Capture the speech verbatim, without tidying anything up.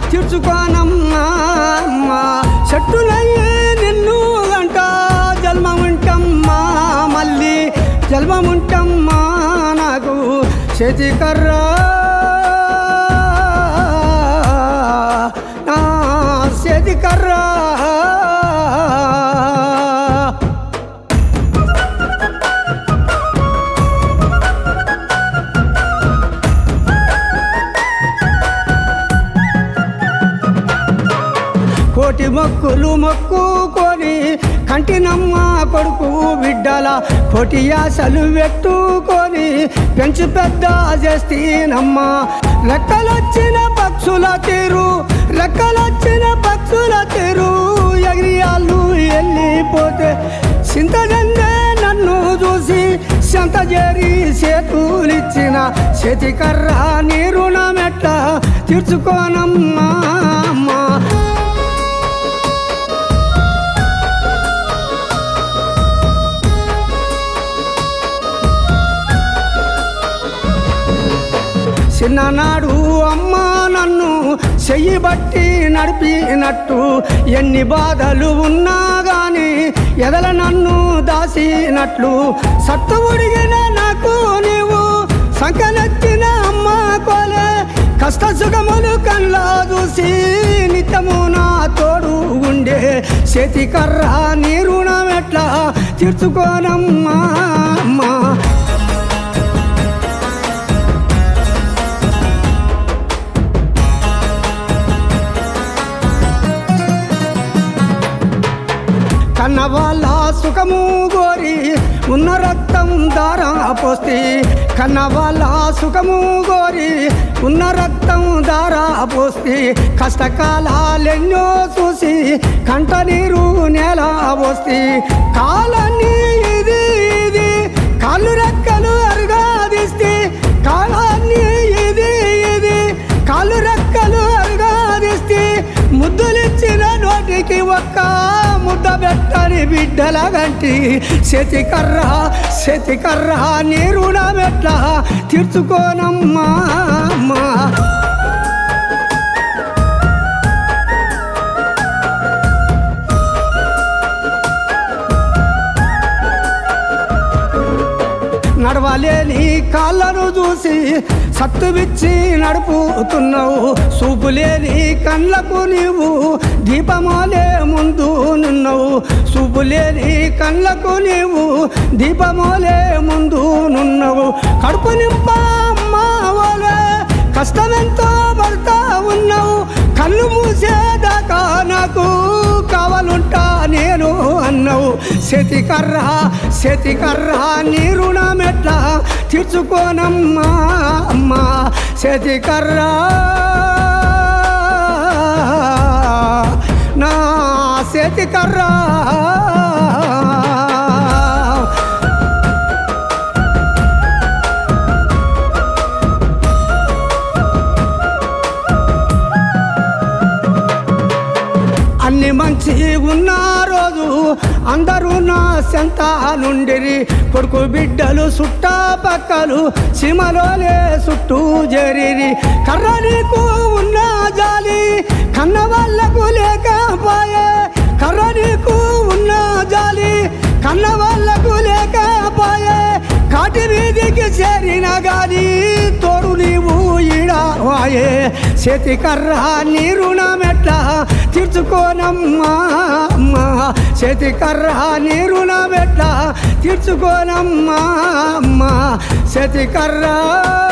తీర్చుకోనమ్మా అమ్మా చెట్టునయ్యే నిన్ను గంట జన్మముంటమ్మా మళ్ళీ జన్మముంటమ్మా నాకు చేతికర్రా నా చేతికర్రా కోటి మొక్కులు మొక్కుకొని కంటినమ్మ కొడుకు బిడ్డల కోటి ఆశలు పెట్టుకొని పెంచి పెద్ద చేస్తీనమ్మా రెక్కలొచ్చిన పక్షుల తీరు రెక్కలొచ్చిన పక్షుల తీరు ఎగిరియాళ్ళు వెళ్ళిపోతే చింతజందే నన్ను చూసి సంత చేరి చేతులిచ్చిన చేతికర్ర నీ రుణమెట్లా తీర్చుకోనమ్మా అమ్మా చిన్ననాడు అమ్మ నన్ను చెయ్యి బట్టి నడిపినట్టు ఎన్ని బాధలు ఉన్నా గాని ఎదల నన్ను దాసినట్లు సత్తు ఉడిగిన నాకు నీవు సంకనెత్తిన అమ్మ కోలే కష్ట సుఖములు కళ్ళ చూసి నిత్యము నా తోడు ఉండే చేతికర్ర నీ రుణమెట్లా తీర్చుకోనమ్మా అమ్మా కన్నవాళ్ళ సుఖము గోరి ఉన్న రక్తం దారా పోస్తే కన్నవాళ్ళ సుఖము గోరి ఉన్న రక్తం దారా పోస్తే కష్టకాలెన్నో చూసి కంట నీరు నేల పోస్తే కాలాన్ని ఇది ఇది కాళ్ళు రెక్కలు అరుగాదిస్తే కాలాన్ని ఇది ఇది కాళ్ళు రెక్కలు అరుగాదిస్తే ముద్దులిచ్చిన నోటికి ఒక్క ముద్ద పెట్టని బిడ్డల గంటి చేతికర్ర చేతికర్ర నీ రుణమెట్లా తీర్చుకోనమ్మా అమ్మా నడవలేని కాళ్ళను చూసి సత్తువిచ్చి నడుపుతున్నావు చూపులేని కళ్ళకు నీవు దీపమాలే ముందు నున్నావు చూపులేని కళ్ళకు నీవు దీపమాలే ముందు నున్నావు కడుపు నింప అమ్మావలే కష్టమెంతో పడతా ఉన్నావు కళ్ళు మూసేదాకా నాకు కావాలంటా నేను అన్నావు చేతికర్ర చేతికర్ర నీ రుణమెట్లా తీర్చుకోనమ్మా అమ్మా చేతికర్ర నా చేతికర్ర అన్ని మంచి ఉన్న రోజు అందరూ నా సెంత నుండిరి కొడుకు బిడ్డలు చుట్టా పక్కలు సీమలోలే చుట్టూ చేరిరి కర్ర నీకు ఉన్న జాలి కన్న వాళ్ళకు లేకపోయే కర్ర నీకు ఉన్న జాలి కన్న వాళ్ళకు లేకపోయే కాటి వీధికి చేరిన గాని తోడు నీవు ఈడవాయే చేతికర్ర నీ రుణమెట్లా తీర్చుకోనమ్మా అమ్మా చేతికర్ర నీ రుణమెట్లా తీర్చుకోనమ్మా అమ్మా చేతికర్ర